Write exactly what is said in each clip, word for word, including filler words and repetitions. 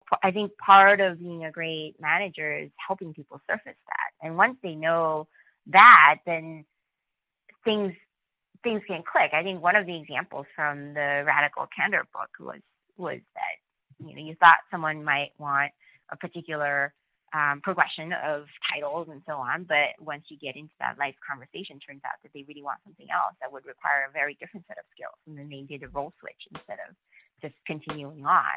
I think part of being a great manager is helping people surface that. And once they know that, then things things can click. I think one of the examples from the Radical Candor book was was that you know you thought someone might want a particular um, progression of titles and so on, but once you get into that life conversation, turns out that they really want something else that would require a very different set of skills, and then they did a role switch instead of just continuing on.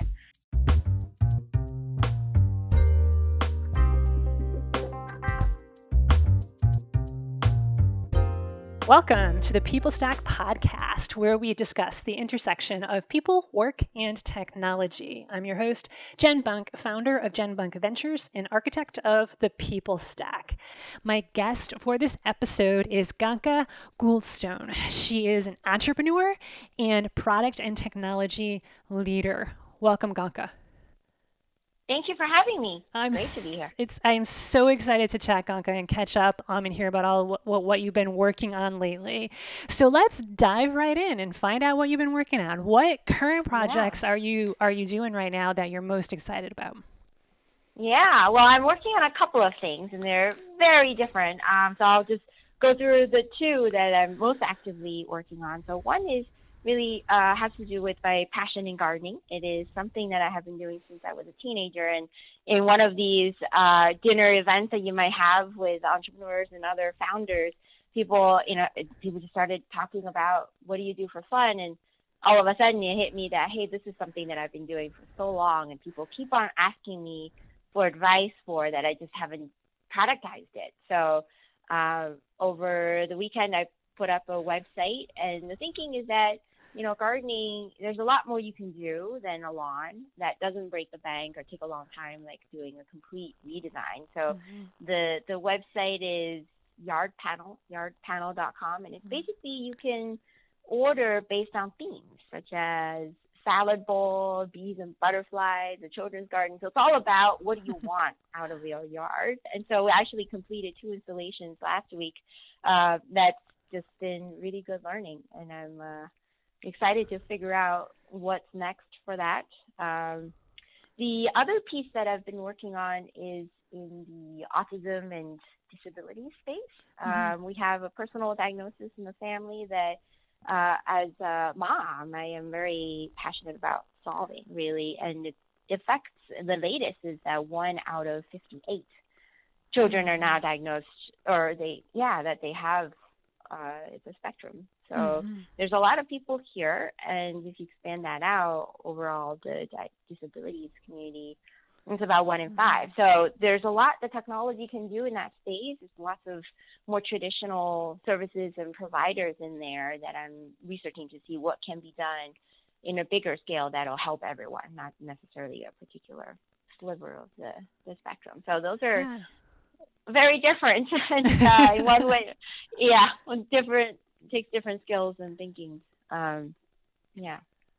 Welcome to the People Stack podcast, where we discuss the intersection of people, work, and technology. I'm your host, Jen Bunk, founder of Jen Bunk Ventures and architect of the People Stack. My guest for this episode is Ganka Gouldstone. She is an entrepreneur and product and technology leader. Welcome, Ganka. Thank you for having me. I'm Great to be here. It's I'm so excited to chat, Ganka, and catch up um, and hear about all what, what you've been working on lately. So let's dive right in and find out what you've been working on. What current projects yeah. are you are you doing right now that you're most excited about? Yeah, well, I'm working on a couple of things, and they're very different. Um, so I'll just go through the two that I'm most actively working on. So one is really uh, has to do with my passion in gardening. It is something that I have been doing since I was a teenager. And in one of these uh, dinner events that you might have with entrepreneurs and other founders, people, you know, people just started talking about, what do you do for fun? And all of a sudden it hit me that, hey, this is something that I've been doing for so long, and people keep on asking me for advice for that I just haven't productized it. So uh, over the weekend, I put up a website, and the thinking is that, you know, gardening, there's a lot more you can do than a lawn that doesn't break the bank or take a long time, like doing a complete redesign. So mm-hmm. the the website is yard panel, yard panel dot com, and it's basically you can order based on themes such as salad bowl, bees and butterflies, the children's garden. So it's all about what do you want out of your yard. And so we actually completed two installations last week. Uh, that's just been really good learning, and I'm uh, excited to figure out what's next for that. Um, the other piece that I've been working on is in the autism and disability space. Mm-hmm. Um, we have a personal diagnosis in the family that uh, as a mom, I am very passionate about solving, really. And it affects, the latest is that one out of fifty-eight children are now diagnosed, or they, yeah, that they have uh, it's a spectrum. So mm-hmm. there's a lot of people here, and if you expand that out, overall the disabilities community, it's about one in five. So there's a lot that technology can do in that space. There's lots of more traditional services and providers in there that I'm researching to see what can be done in a bigger scale that'll help everyone, not necessarily a particular sliver of the, the spectrum. So those are yeah. very different and uh, in one way, yeah, different, takes different skills and thinking. Um, yeah.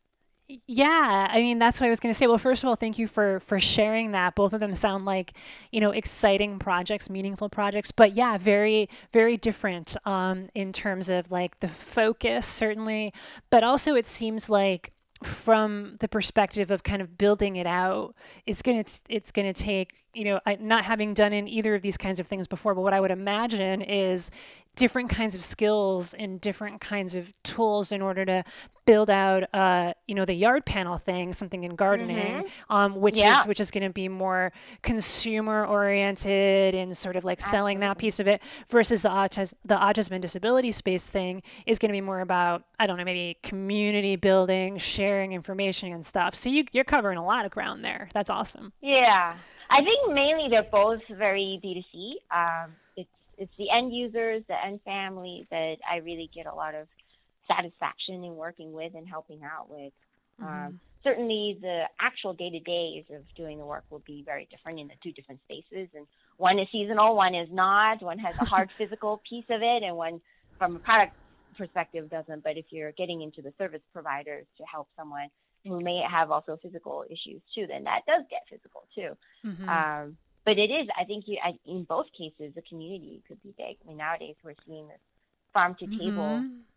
Yeah, I mean, that's what I was going to say. Well, first of all, thank you for for sharing that. Both of them sound like, you know, exciting projects, meaningful projects, but yeah, very, very different um, in terms of like the focus, certainly, but also it seems like from the perspective of kind of building it out, it's going to, it's going to take, you know, I, not having done in either of these kinds of things before, but what I would imagine is different kinds of skills and different kinds of tools in order to build out, uh, you know, the yard panel thing, something in gardening, mm-hmm. um, which yeah. is which is going to be more consumer oriented and sort of like Absolutely. Selling that piece of it, versus the autism, the autism and disability space thing is going to be more about, I don't know, maybe community building, sharing information and stuff. So you, you're covering a lot of ground there. That's awesome. Yeah, I think mainly they're both very B two C. Um, it's it's the end users, the end families that I really get a lot of satisfaction in working with and helping out with. Mm-hmm. Um, certainly the actual day-to-days of doing the work will be very different in the two different spaces. And one is seasonal, one is not. One has a hard physical piece of it, and one from a product perspective doesn't. But if you're getting into the service providers to help someone who may have also physical issues too, then that does get physical too. Mm-hmm. Um, but it is, I think you, I, in both cases, the community could be big. I mean, nowadays we're seeing this farm to table mm-hmm.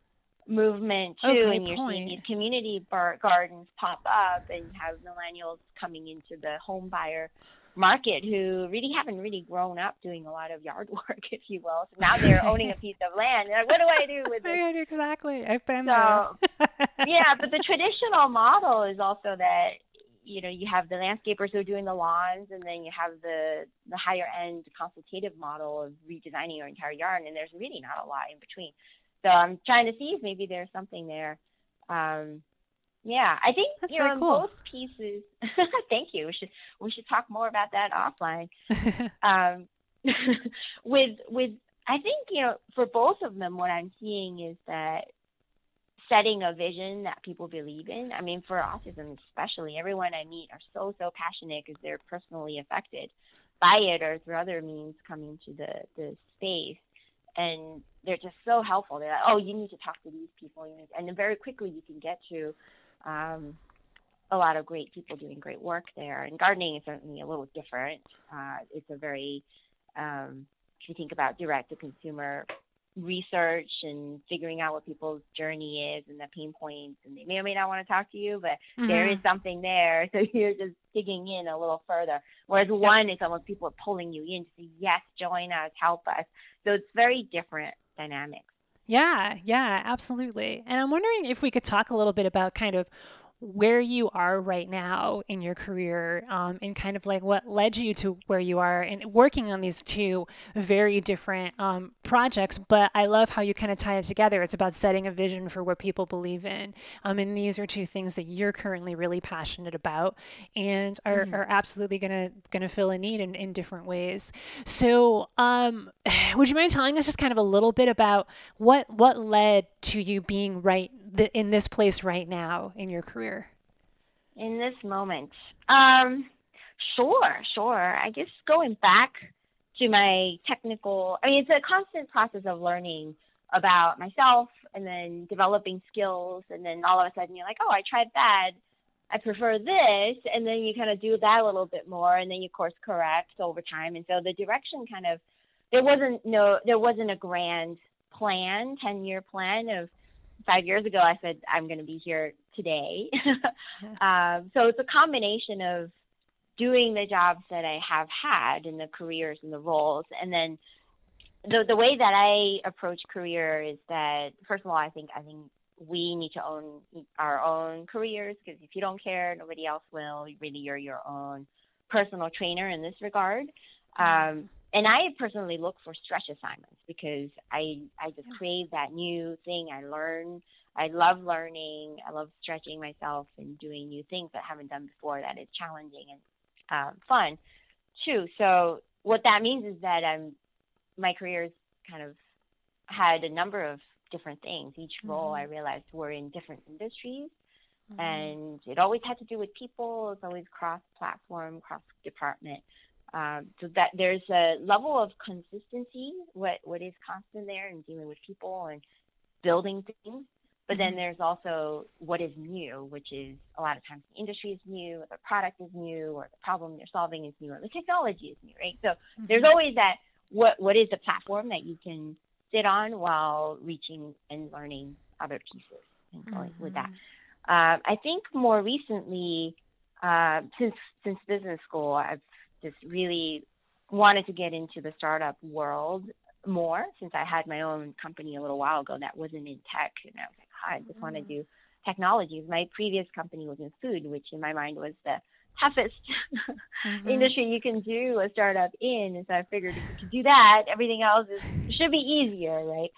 movement Oh, too, great and you're seeing these point. community bar- gardens pop up, and you have millennials coming into the home buyer market who really haven't really grown up doing a lot of yard work, if you will. So now they're owning a piece of land. They're like, what do I do with this? Right, exactly. I've been there. So yeah, but the traditional model is also that you know you have the landscapers who are doing the lawns, and then you have the the higher end consultative model of redesigning your entire yard, and there's really not a lot in between. So I'm trying to see if maybe there's something there. Um, yeah, I think That's you very know in cool. both pieces. Thank you. We should we should talk more about that offline. Um, with with I think you know for both of them, what I'm seeing is that setting a vision that people believe in. I mean, for autism especially, everyone I meet are so so passionate because they're personally affected by it or through other means coming to the the space, and they're just so helpful. They're like, oh, you need to talk to these people, you need and then very quickly you can get to. Um, a lot of great people doing great work there, and gardening is certainly a little different. Uh, it's a very, um, if you think about direct to consumer research and figuring out what people's journey is and the pain points, and they may or may not want to talk to you, but there is Hmm. something there. So you're just digging in a little further. Whereas Yep. one is almost people are pulling you in to say, yes, join us, help us. So it's very different dynamics. Yeah, yeah, absolutely. And I'm wondering if we could talk a little bit about kind of where you are right now in your career, um, and kind of like what led you to where you are and working on these two very different um, projects. But I love how you kind of tie it together. It's about setting a vision for what people believe in. Um, and these are two things that you're currently really passionate about and are, Mm-hmm. are absolutely gonna gonna fill a need in, in different ways. So um, would you mind telling us just kind of a little bit about what what led to you being right th- in this place right now in your career? In this moment. Um, sure, sure. I guess going back to my technical, I mean, it's a constant process of learning about myself and then developing skills. And then all of a sudden you're like, oh, I tried that. I prefer this. And then you kind of do that a little bit more. And then you course correct over time. And so the direction kind of, there wasn't no, there wasn't a grand plan, ten year plan of five years ago, I said, I'm going to be here today. Yeah. um, so it's a combination of doing the jobs that I have had in the careers and the roles. And then the, the way that I approach career is that, first of all, I think, I think we need to own our own careers because if you don't care, nobody else will. Really, you're your own personal trainer in this regard. Um, Mm, and I personally look for stretch assignments because I I just yeah. crave that new thing. I learn. I love learning. I love stretching myself and doing new things that I haven't done before. That is challenging and um, fun too. So what that means is that I'm my career's kind of had a number of different things. Each role I Mm-hmm. realized were in different industries, Mm-hmm. and it always had to do with people. It's always cross-platform, cross-department. Um, so that there's a level of consistency, what what is constant there, in dealing with people and building things. But then Mm-hmm. there's also what is new, which is a lot of times the industry is new, or the product is new, or the problem you're solving is new, or the technology is new, right? So there's Mm-hmm. always that what what is the platform that you can sit on while reaching and learning other pieces and going with that. Mm-hmm. Um, I think more recently, uh, since since business school, I've just really wanted to get into the startup world more since I had my own company a little while ago that wasn't in tech, and I was like, oh, I just want to do technologies. My previous company was in food, which in my mind was the toughest Mm-hmm. industry you can do a startup in. And so I figured if you can do that, everything else is should be easier, right?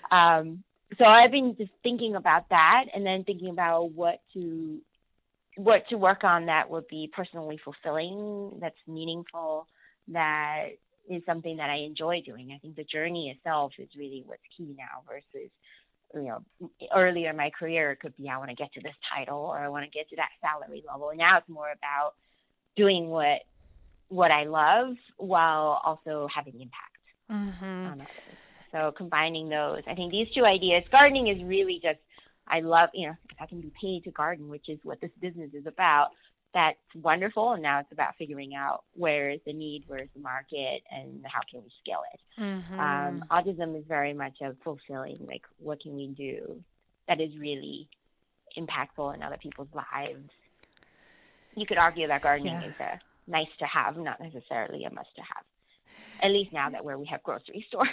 Um, so I've been just thinking about that, and then thinking about what to what to work on that would be personally fulfilling, that's meaningful, that is something that I enjoy doing. I think the journey itself is really what's key now versus you know earlier in my career it could be I want to get to this title or I want to get to that salary level. And now it's more about doing what what I love while also having impact Mm-hmm. on others. So combining those, I think these two ideas, gardening is really just, I love, you know, I can be paid to garden, which is what this business is about. That's wonderful. And now it's about figuring out where is the need, where is the market, and how can we scale it. Um, Mm-hmm. autism is very much a fulfilling, like, what can we do? that is really impactful in other people's lives. You could argue that gardening Yeah. is a nice to have, not necessarily a must to have. At least now that where we have grocery stores.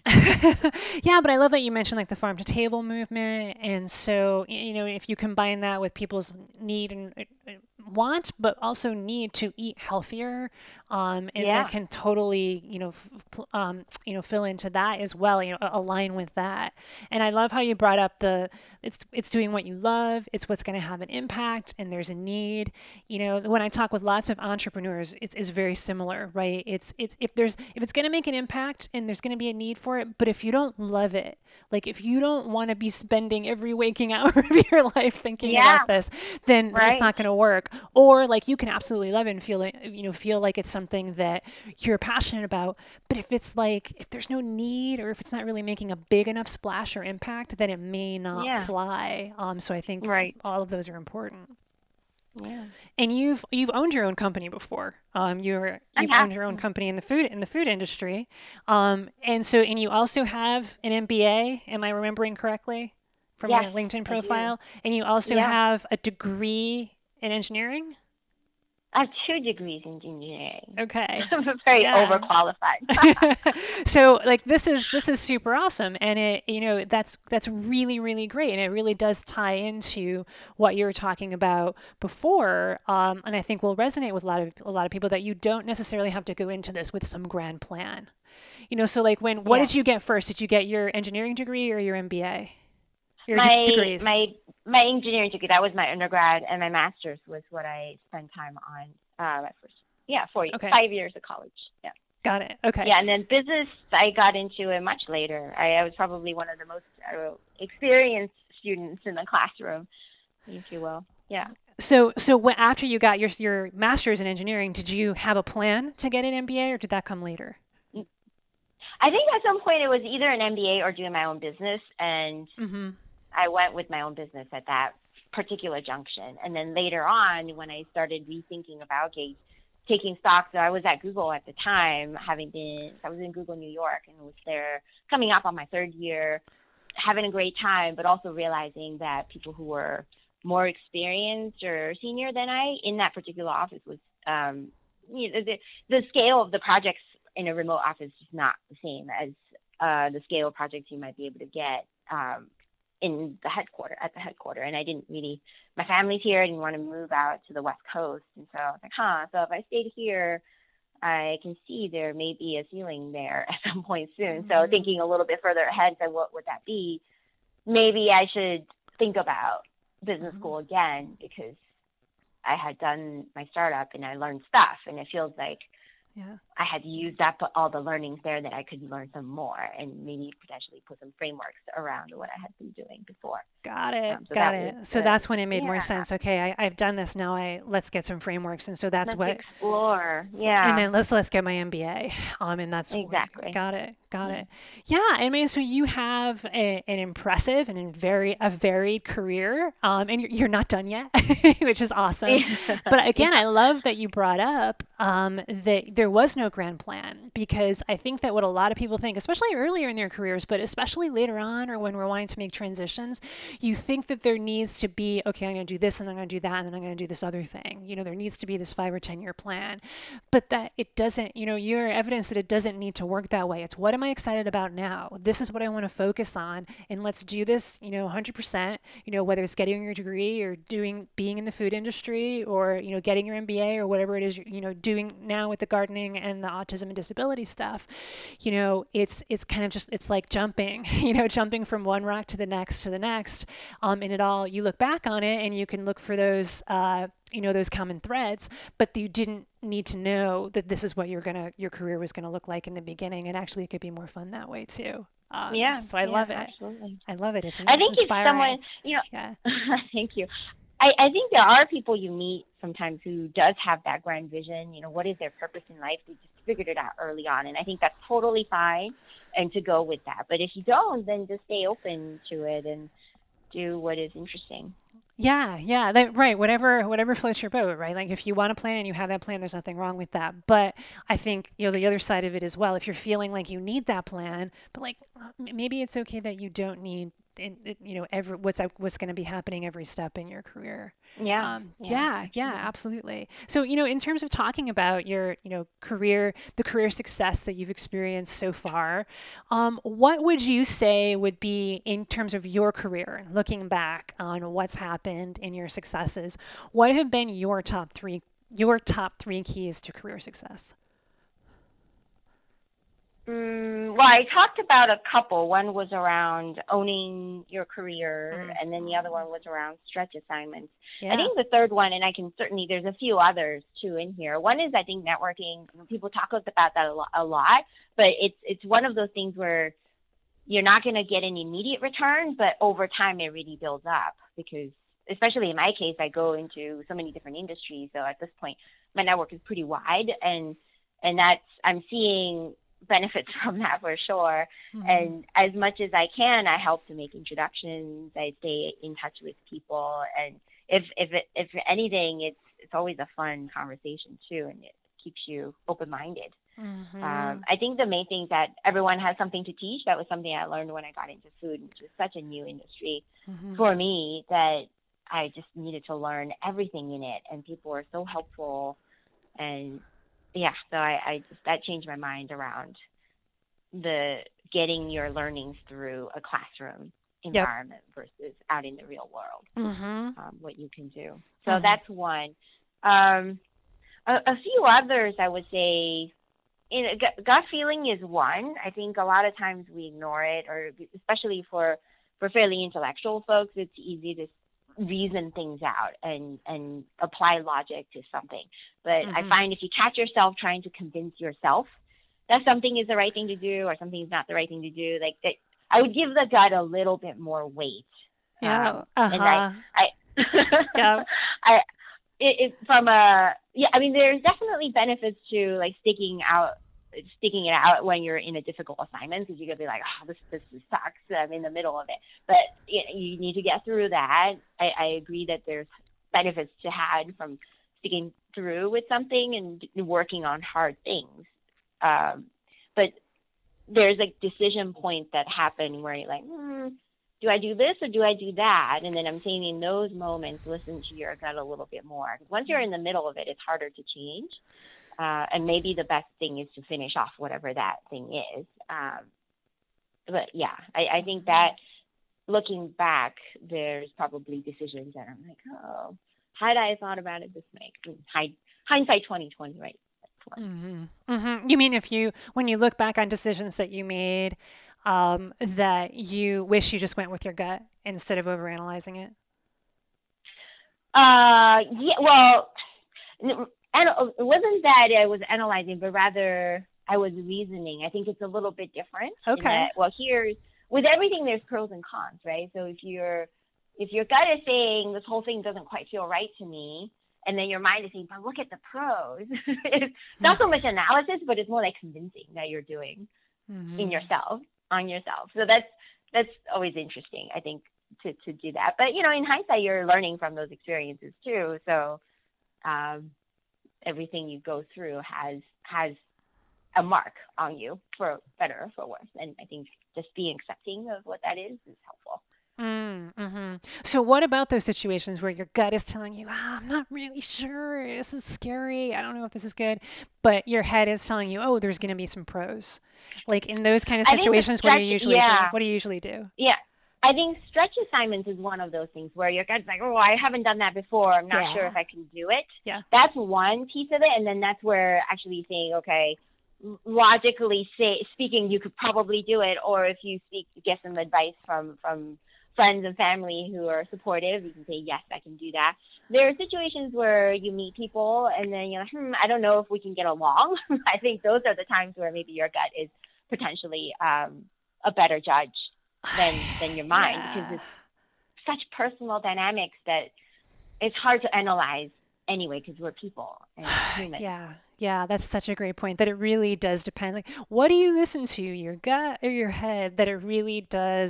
Yeah, but I love that you mentioned like the farm to table movement. And so, y- you know, if you combine that with people's need and uh, uh, want, but also need to eat healthier, um, and that Yeah, can totally, you know, f- pl- um, you know, fill into that as well, you know, a- align with that. And I love how you brought up the, it's, it's doing what you love, it's what's going to have an impact, and there's a need. You know, when I talk with lots of entrepreneurs, it's, it's very similar, right? It's, it's, if there's, if it's going to make an impact and there's going to be a need for it, but if you don't love it, like if you don't want to be spending every waking hour of your life thinking yeah, about this, then, then it's right. not going to work. Or like you can absolutely love it and feel it, you know, feel like it's something that you're passionate about. But if it's like, if there's no need or if it's not really making a big enough splash or impact, then it may not Yeah, fly. Um, so I think right. all of those are important. Yeah, And you've you've owned your own company before. Um, you're I you've have. owned your own company in the food in the food industry, um, and so and you also have an M B A. Am I remembering correctly from Yes, your LinkedIn I do. profile? And you also Yeah. have a degree in engineering. I have two degrees in engineering. Okay, I'm very yeah. overqualified. So like this is this is super awesome, and it you know that's that's really really great, and it really does tie into what you were talking about before, um, and I think will resonate with a lot of a lot of people that you don't necessarily have to go into this with some grand plan. You know, so like when what Yeah. did you get first? Did you get your engineering degree or your M B A? Your d- My degrees. my my engineering degree, that was my undergrad, and my master's was what I spent time on. Uh, my first, yeah, four years, Okay, five years of college. Yeah. got it. Okay. Yeah, and then business, I got into it much later. I, I was probably one of the most uh, experienced students in the classroom, if you will. Yeah. So so when, after you got your your master's in engineering, did you have a plan to get an M B A or did that come later? I think at some point it was either an M B A or doing my own business, and Mm-hmm. I went with my own business at that particular junction. And then later on, when I started rethinking about okay, taking stock, so I was at Google at the time, having been, I was in Google New York and was there coming up on my third year, having a great time, but also realizing that people who were more experienced or senior than I in that particular office was, um, you know, the, the scale of the projects in a remote office is not the same as uh, the scale of projects you might be able to get um, in the headquarter at the headquarter. And I didn't really, my family's here. I didn't want to move out to the West Coast. And so I was like, huh, so if I stayed here, I can see there may be a ceiling there at some point soon. So Mm-hmm. thinking a little bit further ahead, so what would that be? Maybe I should think about business Mm-hmm. school again because I had done my startup and I learned stuff. And it feels like Yeah. I had used up all the learnings there that I could learn some more and maybe potentially put some frameworks around what I had been doing before. Got it. Um, so Got that was it. So the, that's when it made more yeah, sense. Okay, I, I've done this now. I let's get some frameworks, and so that's let's what. explore. And Yeah, then let's let's get my M B A. Um, and that's exactly. got it. Got Mm. it. Yeah. I mean, so you have a, an impressive and a very a varied career. Um, and you're, you're not done yet, which is awesome. But again, Yeah, I love that you brought up um, that there was no grand plan because I think that what a lot of people think, especially earlier in their careers, but especially later on or when we're wanting to make transitions, you think that there needs to be, okay, I'm going to do this and I'm going to do that and then I'm going to do this other thing. You know, there needs to be this five or ten year plan, but that it doesn't, you know, you're evidence that it doesn't need to work that way. It's what am I excited about now? This is what I want to focus on. And let's do this, you know, one hundred percent, you know, whether it's getting your degree or doing, being in the food industry or, you know, getting your M B A or whatever it is, you know, doing now with the gardening and the autism and disability stuff, you know, it's, it's kind of just, it's like jumping, you know, jumping from one rock to the next to the next. Um, and it all, you look back on it and you can look for those, uh, you know, those common threads, but you didn't need to know that this is what you're gonna, your career was gonna look like in the beginning. And actually, it could be more fun that way too. Um, yeah, so I yeah, love it. absolutely. I love it. It's I it's think if inspiring. someone, you know, Yeah. thank you. I, I think there are people you meet sometimes who does have that grand vision. You know, what is their purpose in life? They just figured it out early on, and I think that's totally fine, and to go with that. But if you don't, then just stay open to it and do what is interesting. Yeah, yeah, that, right. Whatever, whatever floats your boat, right? Like if you want a plan and you have that plan, there's nothing wrong with that. But I think you know the other side of it as well. If you're feeling like you need that plan, but like uh, m- maybe it's okay that you don't need in, in, you know, every what's what's going to be happening every step in your career. Yeah. Um, Yeah. yeah, yeah, absolutely. So, you know, in terms of talking about your, you know, career, the career success that you've experienced so far, um, what would you say would be in terms of your career, looking back on what's happened in your successes, what have been your top three, your top three keys to career success? Mm, well, I talked about a couple. One was around owning your career, Mm. and then the other one was around stretch assignments. I Yeah. think the third one, and I can certainly, there's a few others too in here. One is, I think, networking. People talk about that a lot, a lot, but it's it's one of those things where you're not going to get an immediate return, but over time it really builds up because, especially in my case, I go into so many different industries. So at this point, my network is pretty wide, and and that's I'm seeing benefits from that for sure. Mm-hmm. And as much as I can, I help to make introductions. I stay in touch with people, and if if it, if anything, it's it's always a fun conversation too, and it keeps you open minded. Mm-hmm. Um, I think the main thing is that everyone has something to teach. That was something I learned when I got into food, which is such a new industry Mm-hmm. for me that I just needed to learn everything in it, and people were so helpful. And yeah, so I, I just that changed my mind around the getting your learnings through a classroom Yep. environment versus out in the real world. Mm-hmm. Um, what you can do. So Mm-hmm. that's one. Um, a, a few others, I would say. In a gut gut feeling is one. I think a lot of times we ignore it, or especially for for fairly intellectual folks, it's easy to reason things out and and apply logic to something. But I Mm-hmm. find if you catch yourself trying to convince yourself that something is the right thing to do or something is not the right thing to do, like that, I would give the gut a little bit more weight. Yeah. Um, and I Uh-huh. I Yeah. I it, it from a yeah, I mean, there's definitely benefits to like sticking out, sticking it out when you're in a difficult assignment because you're gonna be like, oh, this this sucks. I'm in the middle of it, but you, know, you need to get through that. I, I agree that there's benefits to had from sticking through with something and working on hard things. Um, but there's like decision points that happen where you're like, hmm, do I do this or do I do that? And then I'm saying in those moments, listen to your gut a little bit more. Because once you're in the middle of it, it's harder to change. Uh, and maybe the best thing is to finish off whatever that thing is. Um, but yeah, I, I think that looking back, there's probably decisions that I'm like, oh, had I thought about it this way? Hind- Hindsight twenty twenty, right? Mm-hmm. Mm-hmm. You mean if you, when you look back on decisions that you made, um, that you wish you just went with your gut instead of overanalyzing it? Uh, yeah, well, and it wasn't that I was analyzing, but rather I was reasoning. I think it's a little bit different. In Okay. that, well, here's with everything, there's pros and cons, right? So if you're if your gut is saying this whole thing doesn't quite feel right to me, and then your mind is saying, but look at the pros. It's not so much analysis, but it's more like convincing that you're doing Mm-hmm. in yourself, on yourself. So that's that's always interesting, I think, to, to do that. But you know, in hindsight, you're learning from those experiences too. So um, everything you go through has has a mark on you, for better or for worse. And I think just being accepting of what that is is helpful. Mm-hmm. So what about those situations where your gut is telling you, ah, I'm not really sure, this is scary, I don't know if this is good, but your head is telling you, oh, there's going to be some pros. Like in those kind of I think the situations, what do you stretch, usually do? yeah, What do you usually do? yeah. I think stretch assignments is one of those things where your gut's like, oh, I haven't done that before. I'm not sure Yeah. if I can do it. Yeah. That's one piece of it. And then that's where actually saying, okay, logically say, speaking, you could probably do it. Or if you speak, get some advice from, from friends and family who are supportive, you can say, yes, I can do that. There are situations where you meet people and then you're like, hmm, I don't know if we can get along. I think those are the times where maybe your gut is potentially um, a better judge than than your mind, Yeah. because it's such personal dynamics that it's hard to analyze anyway, because we're people and human. Yeah, yeah, that's such a great point, that it really does depend. Like, what do you listen to, your gut or your head? That it really does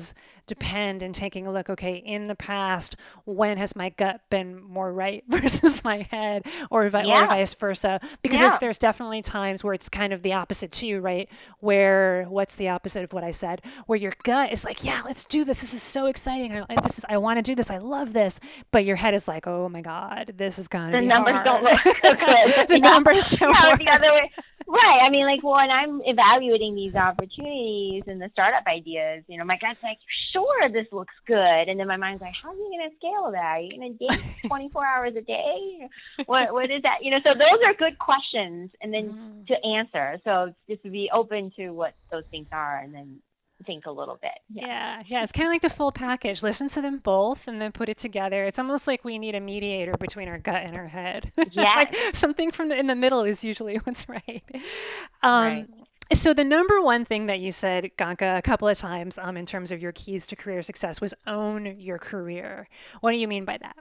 depend and taking a look, okay, in the past, when has my gut been more right versus my head, or, vi- Yeah. or vice versa? Because Yeah. there's, there's definitely times where it's kind of the opposite too, right? Where, what's the opposite of what I said? Where your gut is like, yeah, let's do this. This is so exciting. I, this is, I want to do this. I love this. But your head is like, oh my God, this is going to The be numbers hard. don't look so good. The Yeah. numbers don't Yeah, work. the other way. Right. I mean, like when I'm evaluating these opportunities and the startup ideas, you know, my gut's like, sure, this looks good. And then my mind's like, how are you going to scale that? Are you going to date twenty-four hours a day? What What is that? You know, so those are good questions and then Mm. to answer. So just to be open to what those things are and then think a little bit. Yeah. Yeah, yeah, it's kind of like the full package. Listen to them both and then put it together. It's almost like we need a mediator between our gut and our head. Yes. Like something from the, in the middle is usually what's right. Um, Right. So the number one thing that you said, Ganka, a couple of times um, in terms of your keys to career success was own your career. What do you mean by that?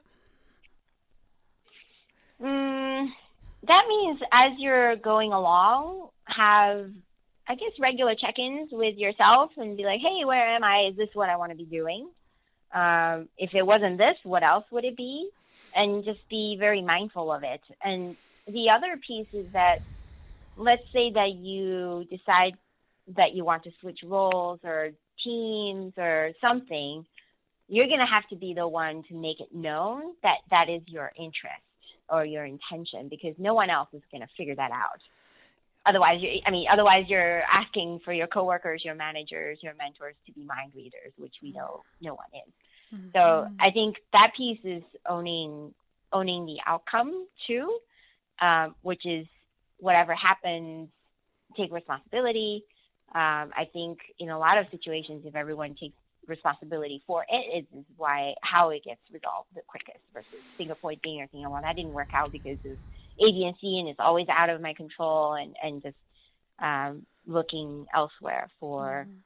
Mm, that means as you're going along, have, I guess, regular check-ins with yourself and be like, hey, where am I? Is this what I want to be doing? Um, if it wasn't this, what else would it be? And just be very mindful of it. And the other piece is that, let's say that you decide that you want to switch roles or teams or something, you're going to have to be the one to make it known that that is your interest or your intention, because no one else is going to figure that out. Otherwise, you, I mean, otherwise you're asking for your coworkers, your managers, your mentors to be mind readers, which we know no one is. Mm-hmm. So I think that piece is owning owning the outcome too, um, which is whatever happens, take responsibility. Um, I think in a lot of situations, if everyone takes responsibility for it, is why how it gets resolved the quickest versus finger pointing or thinking, well, that didn't work out because of A, B, and C, and it's always out of my control, and, and just um, looking elsewhere for mm-hmm.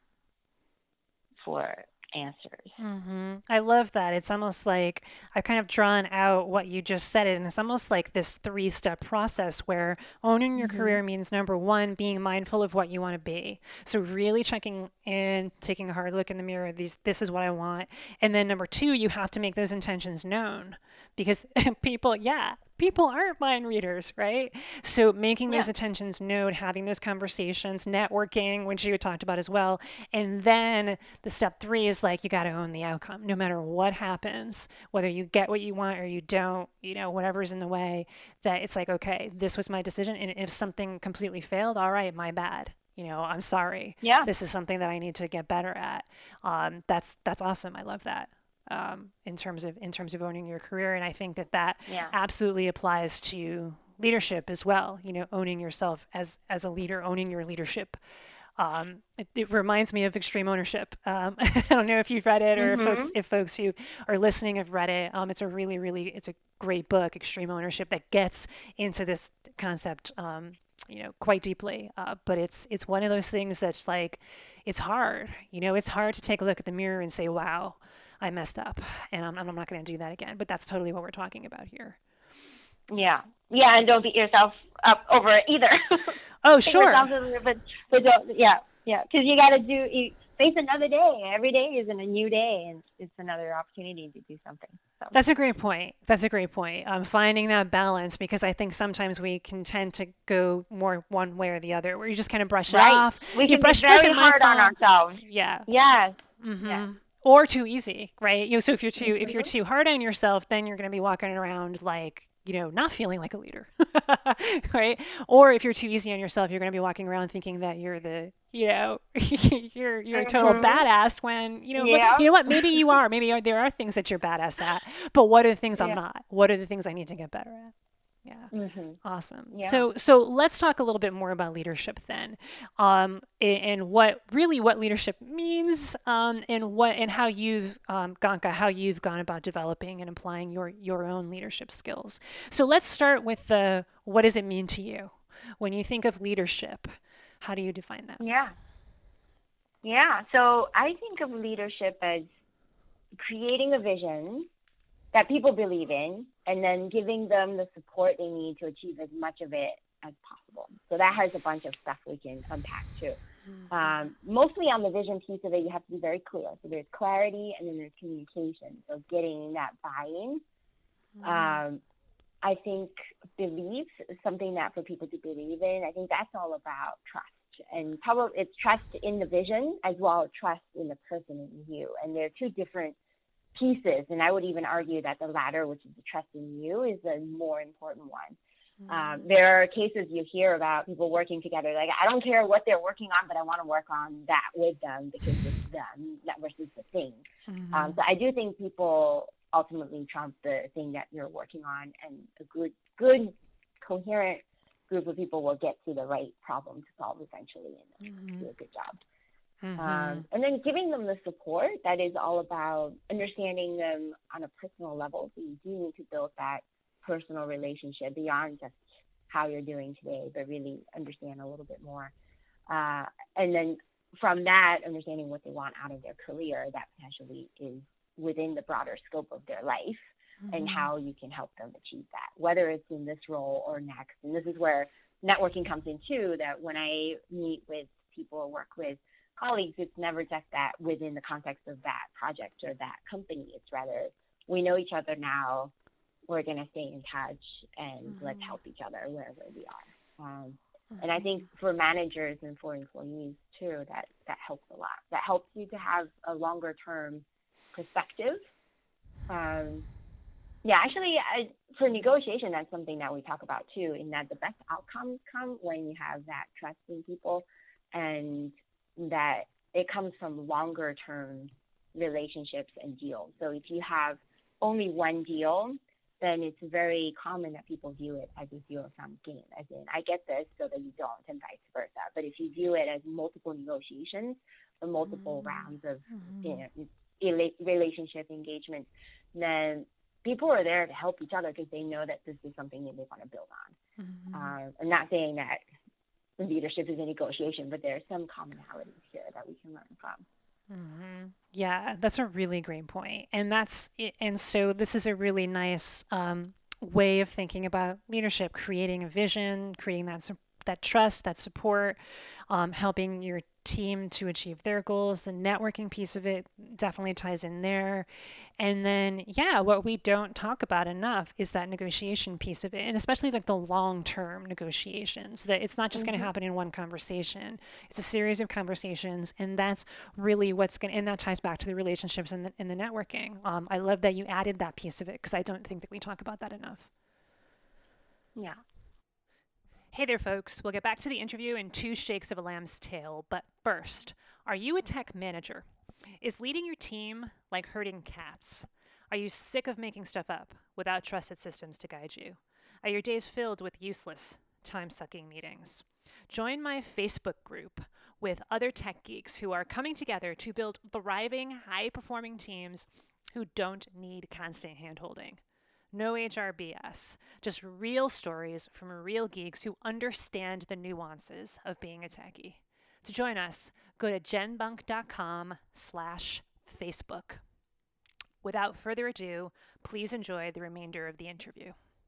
for answers. Mm-hmm. I love that. It's almost like I've kind of drawn out what you just said, and it's almost like this three-step process where owning your mm-hmm. career means, number one, being mindful of what you want to be. So really checking in, taking a hard look in the mirror, these, this is what I want. And then number two, you have to make those intentions known, because people, yeah, people aren't mind readers, right? So making those yeah. intentions known, having those conversations, networking, which you had talked about as well. And then the step three is like, you got to own the outcome, no matter what happens, whether you get what you want or you don't, you know, whatever's in the way, that it's like, okay, this was my decision. And if something completely failed, all right, my bad. You know, I'm sorry. Yeah. This is something that I need to get better at. Um, that's, that's awesome. I love that. Um, in terms of in terms of owning your career, and I think that that yeah. absolutely applies to leadership as well. You know, owning yourself as as a leader, owning your leadership. Um, it, it reminds me of Extreme Ownership. Um, I don't know if you've read it, or mm-hmm. if folks if folks who are listening have read it. Um, it's a really really it's a great book, Extreme Ownership, that gets into this concept. Um, you know, quite deeply. Uh, but it's it's one of those things that's like, it's hard. You know, it's hard to take a look at the mirror and say, wow, I messed up, and I'm, I'm not going to do that again. But that's totally what we're talking about here. Yeah. Yeah. And don't beat yourself up over it either. Oh, sure. But, but don't, yeah. Yeah. Because you got to do, you face another day. Every day is a new day, and it's another opportunity to do something. So. That's a great point. That's a great point. Um, finding that balance, because I think sometimes we can tend to go more one way or the other, where you just kind of brush right. it off. We you can brush be very hard on ourselves. Yeah. Yes. Mm-hmm. Yeah. Or too easy, right? You know, so if you're too mm-hmm. if you're too hard on yourself, then you're going to be walking around like, you know, not feeling like a leader, right? Or if you're too easy on yourself, you're going to be walking around thinking that you're the, you know, you're you're a total mm-hmm. badass when, you know, yeah. but, you know what? Maybe you are. Maybe there are things that you're badass at. But what are the things yeah. I'm not? What are the things I need to get better at? Yeah. Mm-hmm. Awesome. Yeah. So, so let's talk a little bit more about leadership then, um, and what really what leadership means, um, and what and how you've, um, Ganka, how you've gone about developing and applying your your own leadership skills. So let's start with the what does it mean to you when you think of leadership? How do you define that? Yeah. Yeah. So I think of leadership as creating a vision that people believe in, and then giving them the support they need to achieve as much of it as possible. So that has a bunch of stuff we can unpack too. Um, mostly on the vision piece of it, you have to be very clear. So there's clarity and then there's communication. So getting that buy-in. Um, I think belief is something that for people to believe in. I think that's all about trust. And probably it's trust in the vision as well as trust in the person in you. And they're two different pieces. And I would even argue that the latter, which is the trust in you, is the more important one. Um, there are cases you hear about people working together, like, I don't care what they're working on, but I want to work on that with them because it's them, that versus the thing. Mm-hmm. Um, so I do think people ultimately trump the thing that you're working on, and a good, good, coherent group of people will get to the right problem to solve eventually and mm-hmm. do a good job. Mm-hmm. Um, and then giving them the support that is all about understanding them on a personal level. So you do need to build that personal relationship beyond just how you're doing today, but really understand a little bit more. Uh, and then from that, understanding what they want out of their career that potentially is within the broader scope of their life mm-hmm. and how you can help them achieve that, whether it's in this role or next. And this is where networking comes in too, that when I meet with people or work with colleagues, it's never just that within the context of that project or that company. It's rather, we know each other now, we're going to stay in touch and mm-hmm. let's help each other wherever we are. Um, mm-hmm. And I think for managers and for employees too, that, that helps a lot. That helps you to have a longer term perspective. Um, yeah, actually, I, for negotiation, that's something that we talk about too, in that the best outcomes come when you have that trust in people and that it comes from longer term relationships and deals. So if you have only one deal, then it's very common that people view it as a zero-sum game, as in, I get this so that you don't, and vice versa. But if you view it as multiple negotiations or multiple mm-hmm. rounds of mm-hmm. you know, relationship engagement, then people are there to help each other because they know that this is something that they want to build on. Mm-hmm. Uh, I'm not saying that leadership is a negotiation, but there are some commonalities here that we can learn from. Mm-hmm. Yeah, that's a really great point. And that's, and so this is a really nice um, way of thinking about leadership, creating a vision, creating that, that trust, that support, um, helping your team to achieve their goals. The networking piece of it definitely ties in there. And then, yeah, what we don't talk about enough is that negotiation piece of it, and especially like the long-term negotiations, that it's not just mm-hmm. going to happen in one conversation. It's a series of conversations, and that's really what's going to, and that ties back to the relationships and the, and the networking. Um, I love that you added that piece of it because I don't think that we talk about that enough. Yeah. Hey there, folks. We'll get back to the interview in two shakes of a lamb's tail, but first, are you a tech manager? Is leading your team like herding cats? Are you sick of making stuff up without trusted systems to guide you? Are your days filled with useless, time-sucking meetings? Join my Facebook group with other tech geeks who are coming together to build thriving, high-performing teams who don't need constant hand-holding. No H R B S, just real stories from real geeks who understand the nuances of being a techie. To join us, go to genbunk.com slash Facebook. Without further ado, please enjoy the remainder of the interview.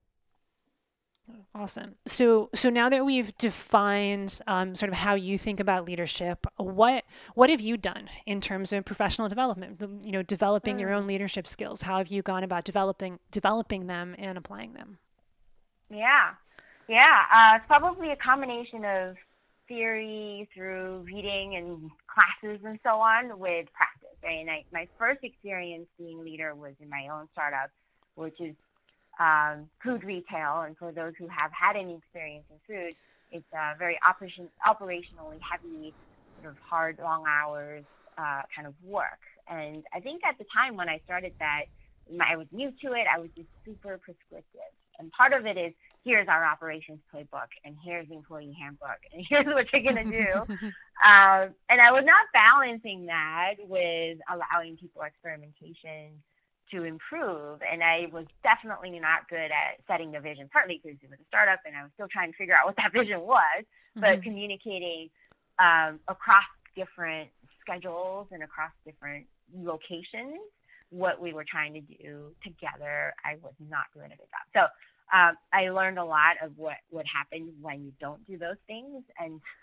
Awesome. So, so now that we've defined um, sort of how you think about leadership, what what have you done in terms of professional development? You know, developing mm. your own leadership skills. How have you gone about developing developing them and applying them? Yeah, yeah. Uh, it's probably a combination of theory through reading and classes and so on with practice. Right? And I, my first experience being leader was in my own startup, which is um, food retail. And for those who have had any experience in food, it's a very operation, operationally heavy, sort of hard, long hours uh, kind of work. And I think at the time when I started that, I was new to it. I was just super prescriptive. And part of it is, here's our operations playbook, and here's the employee handbook, and here's what you're going to do. um, and I was not balancing that with allowing people experimentation to improve. And I was definitely not good at setting the vision, partly because it was a startup, and I was still trying to figure out what that vision was, mm-hmm. but communicating um, across different schedules and across different locations what we were trying to do together, I was not doing a good job. So um, I learned a lot of what would happen when you don't do those things. And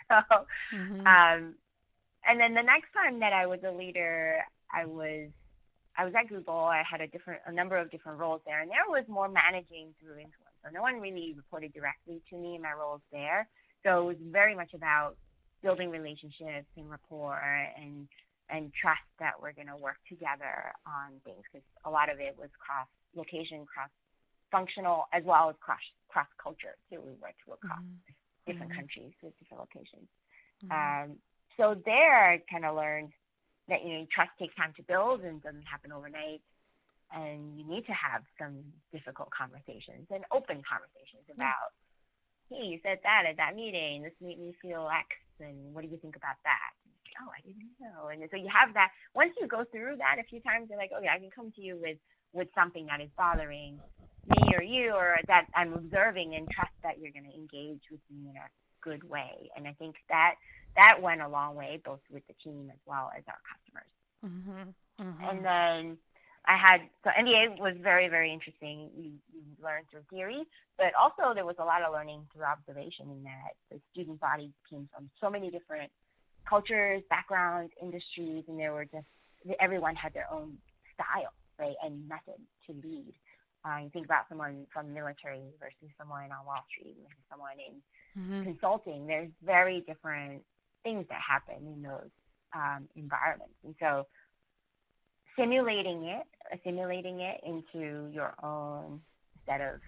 so, Mm-hmm. um, and then the next time that I was a leader, I was I was at Google. I had a different a number of different roles there, and there was more managing through influence. So no one really reported directly to me in my roles there. So it was very much about building relationships and rapport and and trust that we're going to work together on things, because a lot of it was cross location, cross functional, as well as cross cross culture too. We worked across Mm-hmm. different Mm-hmm. countries with different locations. Mm-hmm. Um, so there, I kind of learned that you know trust takes time to build and doesn't happen overnight, and you need to have some difficult conversations and open conversations Yeah. about, hey, you said that at that meeting. This made me feel X, and what do you think about that? Oh, I didn't know. And so you have that. Once you go through that a few times, you're like, okay, I can come to you with with something that is bothering me or you, or that I'm observing, and trust that you're going to engage with me in a good way. And I think that that went a long way, both with the team as well as our customers. Mm-hmm. Mm-hmm. And then I had, so M B A was very, very interesting. You, you learn through theory, but also there was a lot of learning through observation, in that the student body came from so many different cultures, backgrounds, industries, and there were just, everyone had their own style, right, and method to lead. Uh, you think about someone from military versus someone on Wall Street versus someone in Mm-hmm. consulting. There's very different things that happen in those um, environments. And so simulating it, assimilating it into your own set of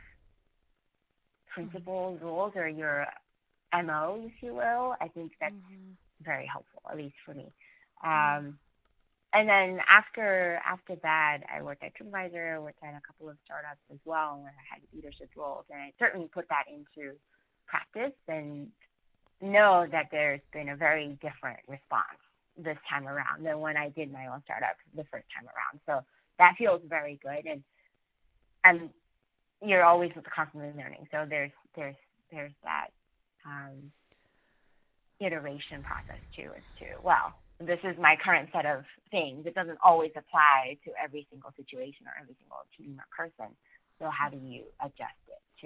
principles, rules, or your M O, if you will, I think that's Mm-hmm. very helpful, at least for me. Um, and then after after that, I worked at TripAdvisor, worked at a couple of startups as well, where I had leadership roles, and I certainly put that into practice and know that there's been a very different response this time around than when I did my own startup the first time around. So that feels very good, and and you're always constantly learning. So there's there's there's that um, iteration process too, as to, well, this is my current set of things. It doesn't always apply to every single situation or every single team or person. So how do you adjust it too?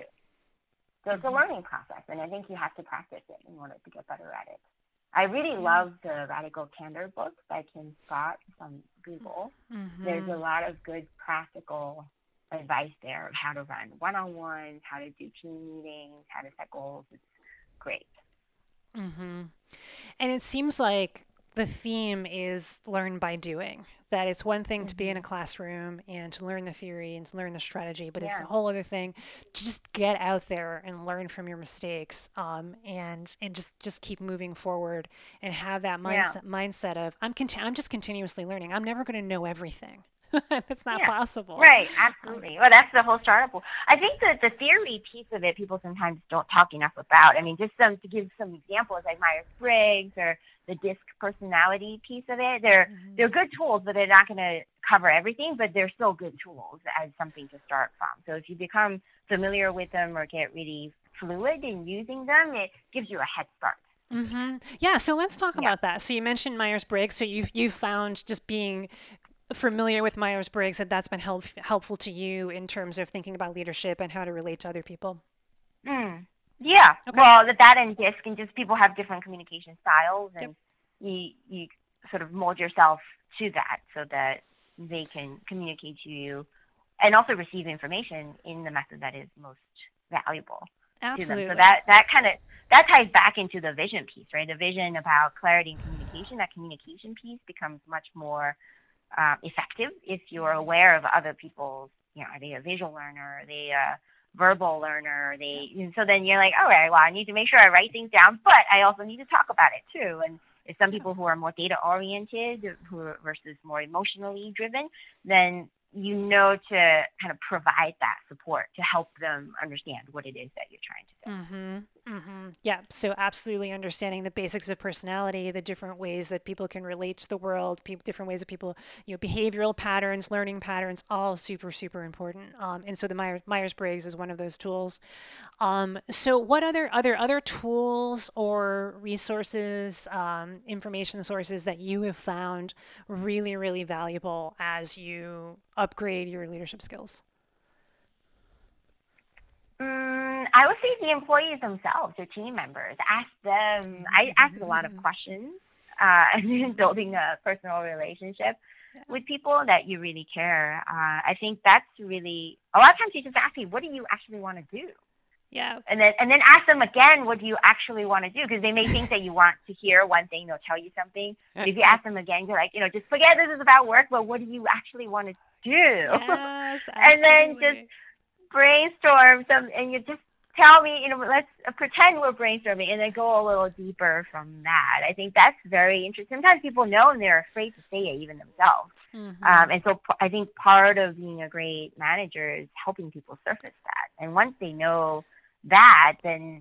So it's a learning process, and I think you have to practice it in order to get better at it. I really Yeah. love the Radical Candor book by Kim Scott from Google. Mm-hmm. There's a lot of good practical advice there of how to run one-on-ones, how to do team meetings, how to set goals. It's great. Mm-hmm. And it seems like the theme is learn by doing. That it's one thing to be in a Mm-hmm. classroom and to learn the theory and to learn the strategy, but it's a Yeah. whole other thing to just get out there and learn from your mistakes, um, and and just just keep moving forward and have that Yeah. mindset mindset of I'm conti- I'm just continuously learning. I'm never going to know everything. That's not Yeah, possible. right, Um, absolutely. Well, that's the whole startup. Rule. I think that the theory piece of it, people sometimes don't talk enough about. I mean, just some to give some examples, like Myers Briggs or the DISC personality piece of it. They're they're good tools, but they're not going to cover everything. But they're still good tools as something to start from. So if you become familiar with them or get really fluid in using them, it gives you a head start. Mm-hmm. Yeah, so let's talk Yeah. about that. So you mentioned Myers-Briggs. So you've you found just being familiar with Myers-Briggs that that's been help, helpful to you in terms of thinking about leadership and how to relate to other people. Mm. Yeah. Okay. Well, that that and DISC, and just people have different communication styles, Yep. and you you sort of mold yourself to that so that they can communicate to you and also receive information in the method that is most valuable to them. Absolutely. So that that kind of that ties back into the vision piece, right? The vision about clarity and communication. That communication piece becomes much more um, effective if you're aware of other people's, you know, are they a visual learner? Are they a verbal learner? Are they, and so then you're like, all right, well, I need to make sure I write things down, but I also need to talk about it too. And if some people who are more data oriented, who are versus more emotionally driven, then you know to kind of provide that support to help them understand what it is that you're trying to do. Mm-hmm. Mm-hmm. Yeah. So absolutely understanding the basics of personality, the different ways that people can relate to the world, pe- different ways that people, you know, behavioral patterns, learning patterns, all super, super important. Um, and so the Myers, Myers-Briggs is one of those tools. Um, so what other other other tools or resources, um, information sources that you have found really, really valuable as you upgrade your leadership skills? Mm, I would say the employees themselves, their team members. Ask them. I ask a lot of Mm-hmm. questions, uh, and then building a personal relationship Yeah. with people that you really care. Uh, I think that's really a lot of times you just ask me, what do you actually want to do? Yeah. And then and then ask them again, what do you actually want to do? Because they may think that you want to hear one thing, they'll tell you something. But if you ask them again, you're like, you know, just forget this is about work, but what do you actually want to do? Yes, And then just absolutely. brainstorm some, and you just tell me, you know, let's uh, pretend we're brainstorming, and then go a little deeper from that. I think that's very interesting. Sometimes people know and they're afraid to say it even themselves. Mm-hmm. Um, and so p- I think part of being a great manager is helping people surface that. And once they know that, then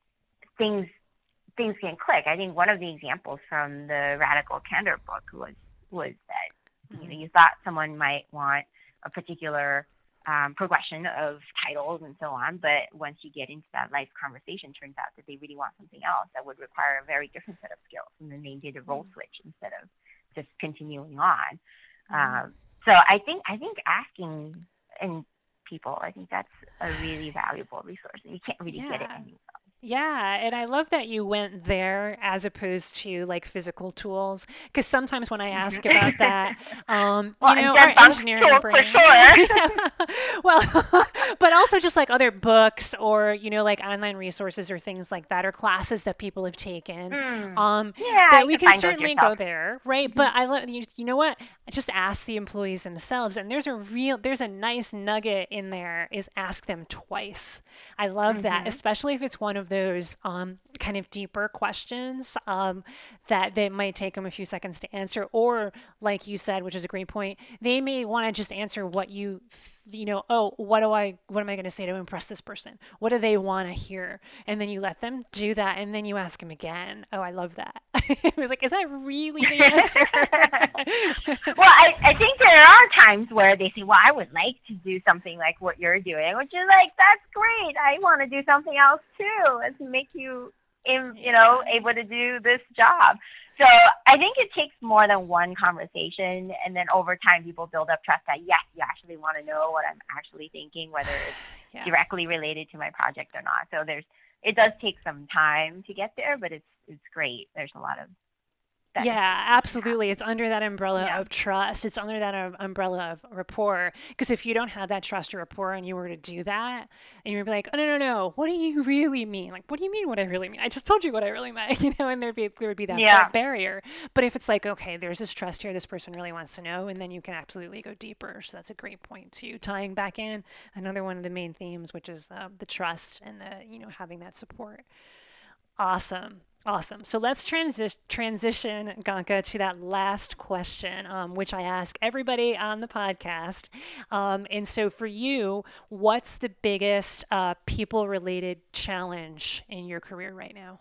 things things can click. I think one of the examples from the Radical Candor book was was that you know Mm-hmm. you thought someone might want a particular um, progression of titles and so on, but once you get into that life conversation, turns out that they really want something else that would require a very different set of skills, and then they did a role switch instead of just continuing on. Mm-hmm. Um, so I think I think asking and people, I think that's a really valuable resource, and you can't really get it Yeah. anywhere. Yeah, and I love that you went there as opposed to like physical tools. Because sometimes when I ask about that, um, Well, you know, our debunked engineering tools for brain, sure. yeah, well, but also just like other books or, you know, like online resources or things like that or classes that people have taken, Mm. um, Yeah, that you we can can find those certainly go yourself. there, right? Hmm. But I love you, you know what? Just ask the employees themselves. And there's a real, there's a nice nugget in there is ask them twice. I love that, Hmm. especially if it's one of those um, kind of deeper questions um, that they might take them a few seconds to answer, or like you said, which is a great point, they may want to just answer what you, you know, oh, what do I, what am I going to say to impress this person? What do they want to hear? And then you let them do that, and then you ask them again. Oh, I love that. I was like, is that really the answer? Well, I, I think there are times where they say, well, I would like to do something like what you're doing, which is like, that's great. I want to do something else too. Let's make you, in, you know, Yeah. able to do this job. So I think it takes more than one conversation, and then over time, people build up trust that yes, you actually want to know what I'm actually thinking, whether it's Yeah. directly related to my project or not. So there's, it does take some time to get there, but it's it's great. There's a lot of benefits Yeah, that can absolutely. It's happen. under that umbrella Yeah. of trust. It's under that um, umbrella of rapport. Because if you don't have that trust or rapport and you were to do that, and you'd be like, oh, no, no, no, what do you really mean? Like, what do you mean what I really mean? I just told you what I really meant, you know, and there'd be, there would be that bar- Yeah. barrier. But if it's like, okay, there's this trust here, this person really wants to know, and then you can absolutely go deeper. So that's a great point too. Tying back in another one of the main themes, which is uh, the trust and the, you know, having that support. Awesome. Awesome. So let's transi- transition, Ganka, to that last question, um, which I ask everybody on the podcast. Um, and so for you, what's the biggest uh, people related challenge in your career right now?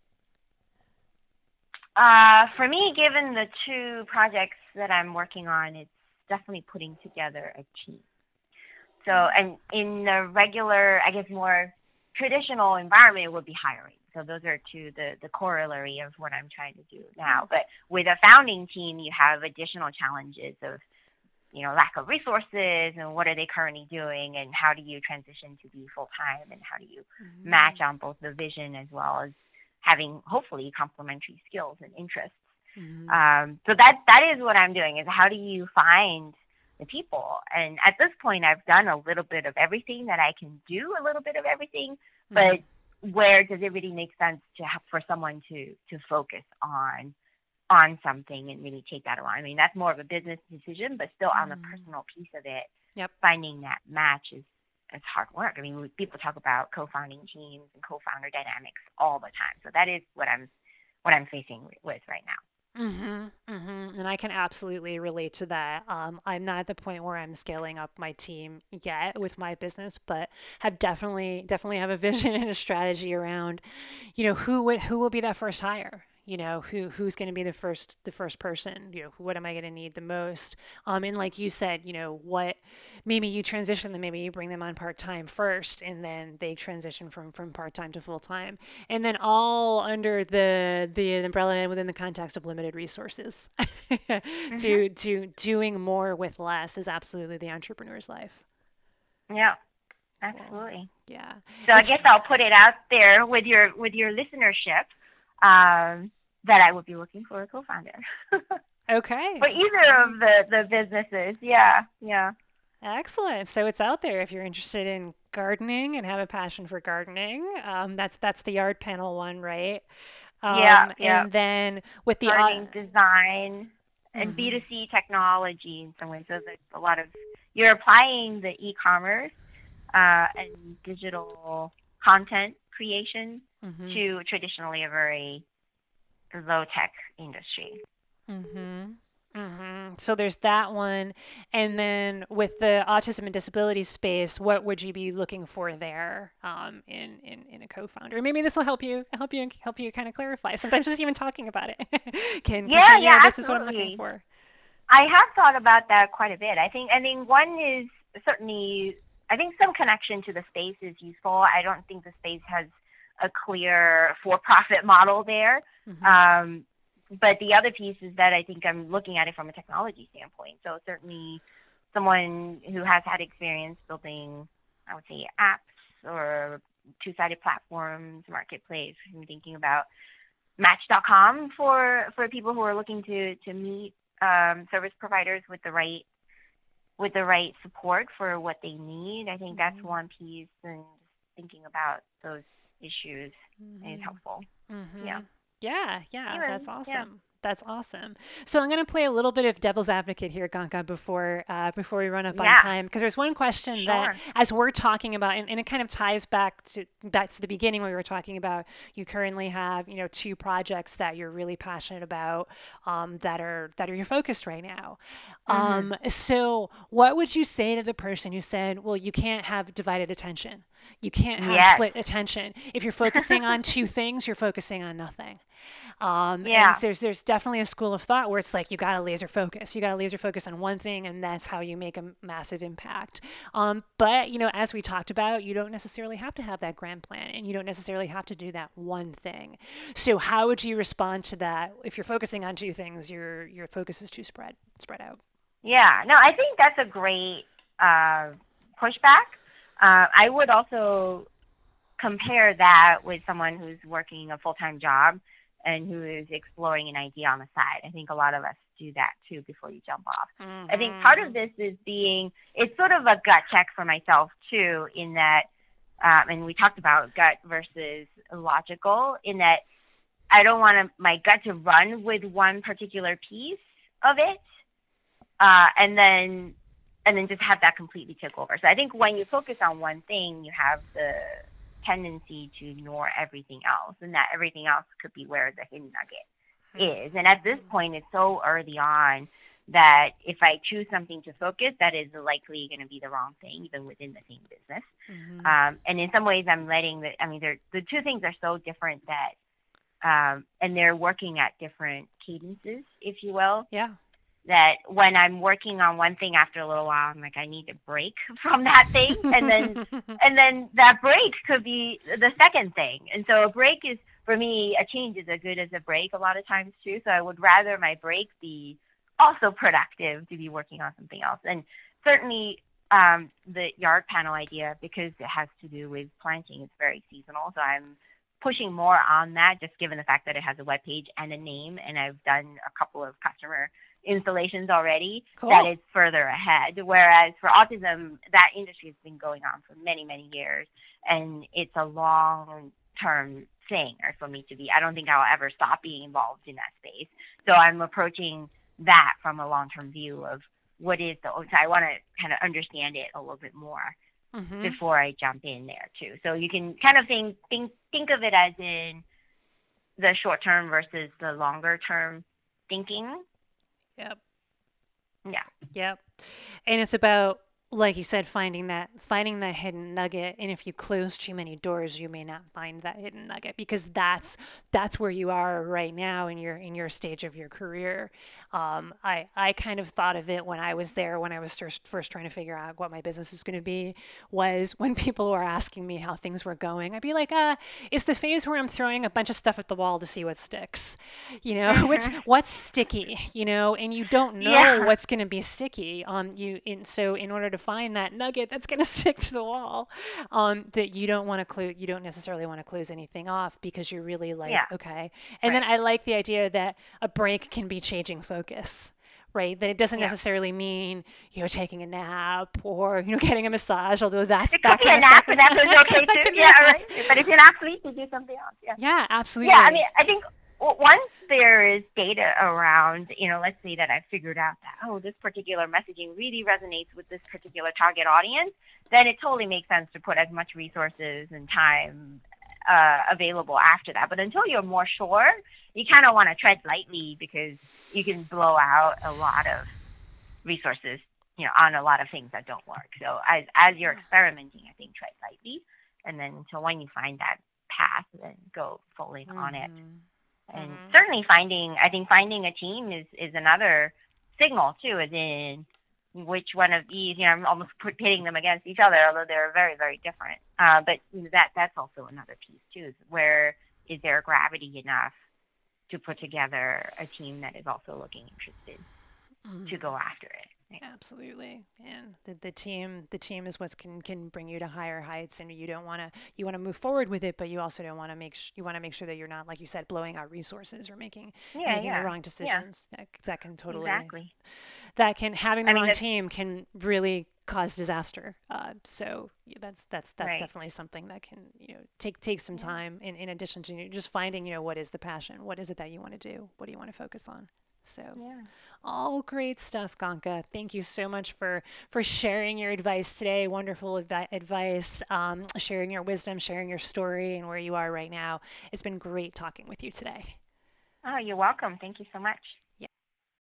Uh, for me, given the two projects that I'm working on, it's definitely putting together a team. So, and in a regular, I guess more traditional environment, it would be hiring. So those are two the the corollary of what I'm trying to do now. But with a founding team, you have additional challenges of you know lack of resources and what are they currently doing and how do you transition to be full time and how do you Mm-hmm. match on both the vision as well as having hopefully complementary skills and interests. Mm-hmm. Um, so that that is what I'm doing is how do you find the people? And at this point, I've done a little bit of everything that I can do, a little bit of everything. Mm-hmm. But where does it really make sense to have for someone to to focus on on something and really take that on? I mean, that's more of a business decision, but still on the Mm-hmm. personal piece of it, Yep. finding that match is is hard work. I mean, people talk about co-founding teams and co-founder dynamics all the time. So that is what I'm what I'm facing with right now. Mm-hmm, mm-hmm. And I can absolutely relate to that. Um, I'm not at the point where I'm scaling up my team yet with my business, but have definitely definitely have a vision and a strategy around, you know, who would who will be that first hire. You know, who who's going to be the first the first person. You know, what am I going to need the most? Um, and like you said, you know, what maybe you transition them, maybe you bring them on part time first, and then they transition from from part time to full time, and then all under the the umbrella and within the context of limited resources. Hmm. to to doing more with less is absolutely the entrepreneur's life. Yeah. Absolutely. Yeah. So I It's, guess I'll put it out there with your with your listenership um, that I would be looking for a co-founder okay. for either of the the businesses. Yeah, yeah, Excellent. So it's out there if you're interested in gardening and have a passion for gardening. Um, that's that's the yard panel one, right? yeah, Um, yeah. and then with the uh, Gardening design and B mhm, two C technology in some ways. So there's a lot of you're applying the e-commerce uh, and digital content creation mhm, to traditionally a very low tech industry. mhm, mhm. So there's that one, and then with the autism and disability space, what would you be looking for there um, in, in in a co-founder? Maybe this will help you help you help you kind of clarify. Sometimes just even talking about it can can Yeah, say, yeah, yeah, this is what I'm looking absolutely. for. I have thought about that quite a bit. I think I think one is certainly I think some connection to the space is useful. I don't think the space has a clear for-profit model there. Hmm. Um, but the other piece is that I think I'm looking at it from a technology standpoint. So certainly someone who has had experience building, I would say, apps or two-sided platforms, marketplace. I'm thinking about Match dot com for for people who are looking to to meet um, service providers with the right with the right support for what they need. I think that's Hmm. one piece, and thinking about those issues is Hmm. helpful. Yeah. Hmm. Yeah, yeah, that's Even yeah. awesome. That's awesome. So I'm going to play a little bit of devil's advocate here, Ganka, before uh, before we run up on Yeah. time, because there's one question that, Sure. as we're talking about, and, and it kind of ties back to back to the beginning where we were talking about you currently have you know two projects that you're really passionate about um, that are that are your focused right now. Mhm. Um, so what would you say to the person who said, well, you can't have divided attention? You can't have Yes. split attention. If you're focusing on two things, you're focusing on nothing. Um, and Yeah. there's there's definitely a school of thought where it's like you got to laser focus. You got to laser focus on one thing, and that's how you make a massive impact. Um, but you know, as we talked about, you don't necessarily have to have that grand plan, and you don't necessarily have to do that one thing. So how would you respond to that? If you're focusing on two things, your your focus is too spread spread out. Yeah. No, I think that's a great uh, pushback. Uh, I would also compare that with someone who's working a full time job and who is exploring an idea on the side. I think a lot of us do that too before you jump off. I think part of Mm-hmm. this is being, it's sort of a gut check for myself too, in that, um, and we talked about gut versus logical, in that I don't want to, my gut to run with one particular piece of it, uh, and then and then just have that completely take over. So I think when you focus on one thing, you have the tendency to ignore everything else, and that everything else could be where the hidden nugget is. And at this point, it's so early on that if I choose something to focus, that is likely going to be the wrong thing, even within the same business. Mm-hmm. Um, and in some ways, I'm letting the, I mean, they're, the two things are so different that, um, and they're working at different cadences, if you will, Yeah. that when I'm working on one thing after a little while, I'm like, I need a break from that thing. And then, and then that break could be the second thing. And so a break is, for me, a change is as good as a break a lot of times too. So I would rather my break be also productive to be working on something else. And certainly um, the yard panel idea, because it has to do with planting, it's very seasonal. So I'm pushing more on that, just given the fact that it has a web page and a name. And I've done a couple of customer installations already, that Cool. it's further ahead. Whereas for autism, that industry has been going on for many, many years, and it's a long term thing or for me to be. I don't think I'll ever stop being involved in that space. So I'm approaching that from a long term view of what is the, so I want to kind of understand it a little bit more Mm-hmm. before I jump in there too. So you can kind of think think think of it as in the short term versus the longer term thinking. Yep. Yeah. Yep. And it's about, like you said, finding that finding that hidden nugget. And if you close too many doors, you may not find that hidden nugget, because that's that's where you are right now in your in your stage of your career. Um, I, I kind of thought of it when I was there, when I was first, first trying to figure out what my business was going to be, was when people were asking me how things were going, I'd be like, uh, it's the phase where I'm throwing a bunch of stuff at the wall to see what sticks, you know, which what's sticky, you know, and you don't know Yeah. what's going to be sticky. Um, you, in, so in order to find that nugget that's going to stick to the wall, um, that you don't want to close, you don't necessarily want to close anything off because you're really like, Yeah. okay. And then Right. I like the idea that a break can be changing focus, right? That it doesn't Yeah. necessarily mean, you know, taking a nap or, you know, getting a massage, although that's, It could that be kind a of stuff nap, and is, that is okay that too. could be Yeah, a right. mess. But if you're not sleep, you do something else. Yeah. Yeah, absolutely. Yeah, I mean, I think w- once there is data around, you know, let's say that I've figured out that, oh, this particular messaging really resonates with this particular target audience, then it totally makes sense to put as much resources and time uh, available after that. But until you're more sure, you kind of want to tread lightly because you can blow out a lot of resources, you know, on a lot of things that don't work. So as as you're experimenting, I think tread lightly, and then until when you find that path, then go full in on it. Mm-hmm. And Mm-hmm. certainly finding, I think finding a team is is another signal too, as in which one of these, you know, I'm almost put, pitting them against each other, although they're very, very different. Uh, but that that's also another piece too, is where is there gravity enough to put together a team that is also looking interested Mm-hmm. to go after it. Right? Absolutely. And the, the team the team is what can can bring you to higher heights, and you don't want to you want to move forward with it, but you also don't want to make sh- you want to make sure that you're not, like you said, blowing out resources or making Yeah, making the yeah, wrong yeah, decisions. That, that can totally exactly. that can having the I mean, wrong that's team can really cause disaster. Uh, so yeah, that's that's that's right. definitely something that can, you know, take take some Yeah, time in, in addition to just finding, you know, what is the passion, what is it that you want to do, what do you want to focus on. So yeah. all great stuff, Gonka. Thank you so much for for sharing your advice today. Wonderful advi- advice, um, sharing your wisdom, sharing your story, and where you are right now. It's been great talking with you today. Oh, you're welcome. Thank you so much. Yeah.